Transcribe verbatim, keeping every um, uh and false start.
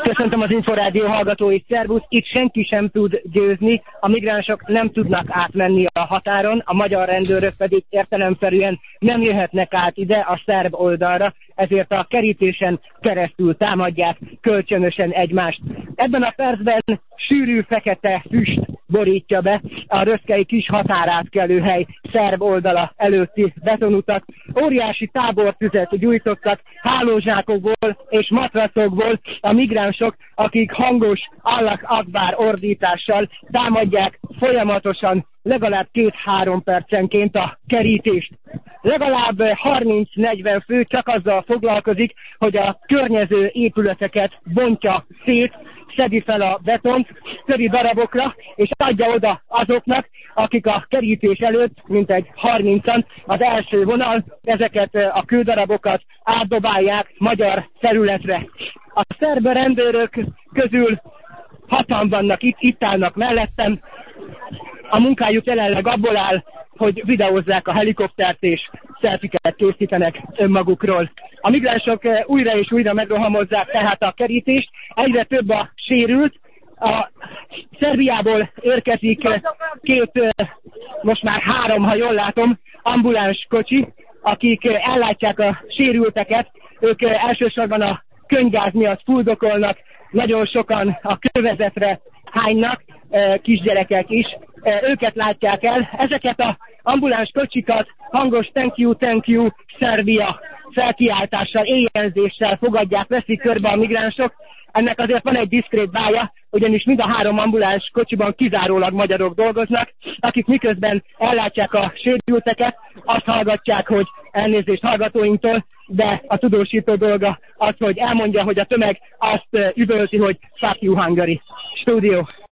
Köszöntöm az Inforádió hallgatóit, szervusz! Itt senki sem tud győzni, a migránsok nem tudnak átmenni a határon, a magyar rendőrök pedig értelemszerűen nem jöhetnek át ide a szerb oldalra, ezért a kerítésen keresztül támadják kölcsönösen egymást. Ebben a percben sűrű fekete füst borítja be a röszkei kis határátkelőhely szerb oldala előtti betonutat. Óriási tábortüzet gyújtottak hálózsákokból és matracokból a migránsok, akik hangos Allah Akbar ordítással támadják folyamatosan legalább két-három percenként a kerítést. Legalább harminc-negyven fő csak azzal foglalkozik, hogy a környező épületeket bontja szét, szedi fel a betont, töri darabokra, és adja oda azoknak, akik a kerítés előtt, mintegy harmincan, az első vonal, ezeket a kődarabokat átdobálják magyar területre. A szerb rendőrök közül hatan vannak itt, itt állnak mellettem. A munkájuk jelenleg abból áll, hogy videózzák a helikoptert és szelfiket készítenek önmagukról. A migránsok újra és újra megrohamozzák tehát a kerítést, egyre több a sérült. A Szerbiából érkezik két, most már három, ha jól látom, ambuláns kocsi, akik ellátják a sérülteket. Ők elsősorban a könyvgáz miatt fuldokolnak, nagyon sokan a kövezetre hánynak, kisgyerekek is, őket látják el. Ezeket az ambuláns kocsikat hangos thank you, thank you, Szerbia felkiáltással, éjjelzéssel fogadják, veszik körbe a migránsok. Ennek azért van egy diszkrét bája, ugyanis mind a három ambuláns kocsiban kizárólag magyarok dolgoznak, akik miközben ellátják a sérülteket, azt hallgatják, hogy elnézést hallgatóinktól, de a tudósító dolga az, hogy elmondja, hogy a tömeg azt üvölti, hogy fuck you Hungary. Stúdió.